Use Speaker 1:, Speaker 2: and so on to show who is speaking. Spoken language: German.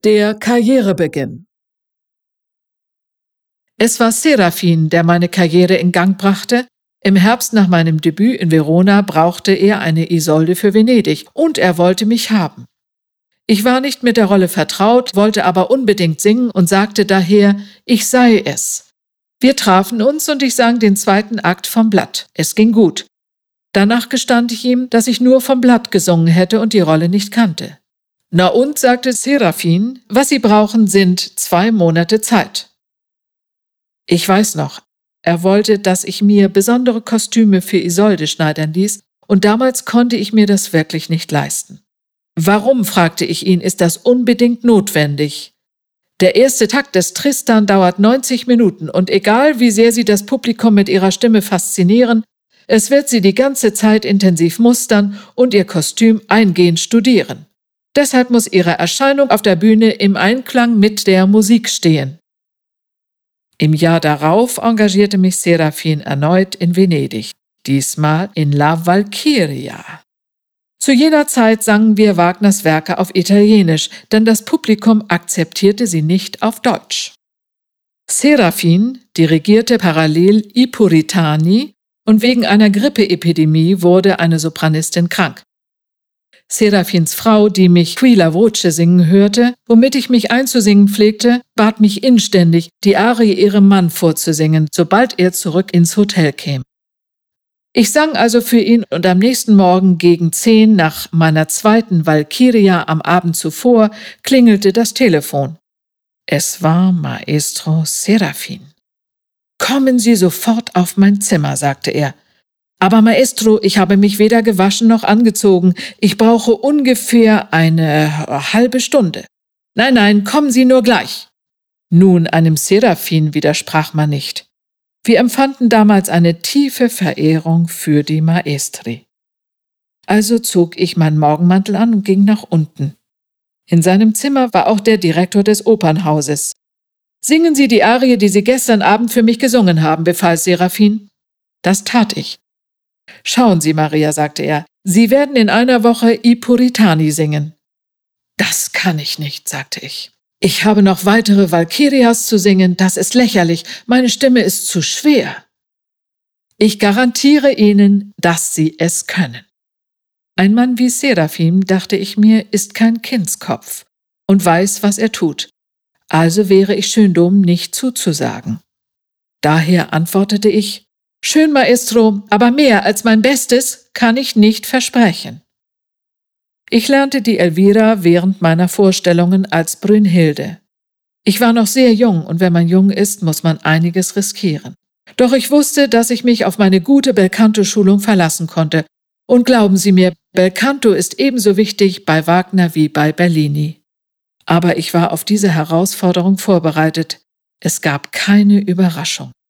Speaker 1: Der Karrierebeginn. Es war Serafin, der meine Karriere in Gang brachte. Im Herbst nach meinem Debüt in Verona brauchte er eine Isolde für Venedig und er wollte mich haben. Ich war nicht mit der Rolle vertraut, wollte aber unbedingt singen und sagte daher, ich sei es. Wir trafen uns und ich sang den zweiten Akt vom Blatt. Es ging gut. Danach gestand ich ihm, dass ich nur vom Blatt gesungen hätte und die Rolle nicht kannte. Na und, sagte Serafin, was Sie brauchen, sind 2 Monate Zeit. Ich weiß noch, er wollte, dass ich mir besondere Kostüme für Isolde schneidern ließ, und damals konnte ich mir das wirklich nicht leisten. Warum, fragte ich ihn, ist das unbedingt notwendig? Der erste Takt des Tristan dauert 90 Minuten und egal wie sehr Sie das Publikum mit Ihrer Stimme faszinieren, es wird Sie die ganze Zeit intensiv mustern und Ihr Kostüm eingehend studieren. Deshalb muss Ihre Erscheinung auf der Bühne im Einklang mit der Musik stehen. Im Jahr darauf engagierte mich Serafin erneut in Venedig, diesmal in La Valchiria. Zu jener Zeit sangen wir Wagners Werke auf Italienisch, denn das Publikum akzeptierte sie nicht auf Deutsch. Serafin dirigierte parallel I Puritani und wegen einer Grippeepidemie wurde eine Sopranistin krank. Serafins Frau, die mich Qui la voce singen hörte, womit ich mich einzusingen pflegte, bat mich inständig, die Arie ihrem Mann vorzusingen, sobald er zurück ins Hotel käme. Ich sang also für ihn und am nächsten Morgen gegen 10 nach meiner zweiten Valchiria am Abend zuvor klingelte das Telefon. Es war Maestro Serafin. »Kommen Sie sofort auf mein Zimmer«, sagte er. »Aber Maestro, ich habe mich weder gewaschen noch angezogen. Ich brauche ungefähr eine halbe Stunde.« »Nein, kommen Sie nur gleich.« Nun, einem Serafin widersprach man nicht. Wir empfanden damals eine tiefe Verehrung für die Maestri. Also zog ich meinen Morgenmantel an und ging nach unten. In seinem Zimmer war auch der Direktor des Opernhauses. »Singen Sie die Arie, die Sie gestern Abend für mich gesungen haben«, befahl Serafin. Das tat ich. »Schauen Sie, Maria«, sagte er, »Sie werden in einer Woche I Puritani singen.« »Das kann ich nicht«, sagte ich. »Ich habe noch weitere Valchirias zu singen, das ist lächerlich, meine Stimme ist zu schwer.« »Ich garantiere Ihnen, dass Sie es können.« Ein Mann wie Serafin, dachte ich mir, ist kein Kindskopf und weiß, was er tut. Also wäre ich schön dumm, nicht zuzusagen. Daher antwortete ich, »Schön, Maestro, aber mehr als mein Bestes kann ich nicht versprechen.« Ich lernte die Elvira während meiner Vorstellungen als Brünnhilde. Ich war noch sehr jung und wenn man jung ist, muss man einiges riskieren. Doch ich wusste, dass ich mich auf meine gute Belcanto-Schulung verlassen konnte. Und glauben Sie mir, Belcanto ist ebenso wichtig bei Wagner wie bei Bellini. Aber ich war auf diese Herausforderung vorbereitet. Es gab keine Überraschung.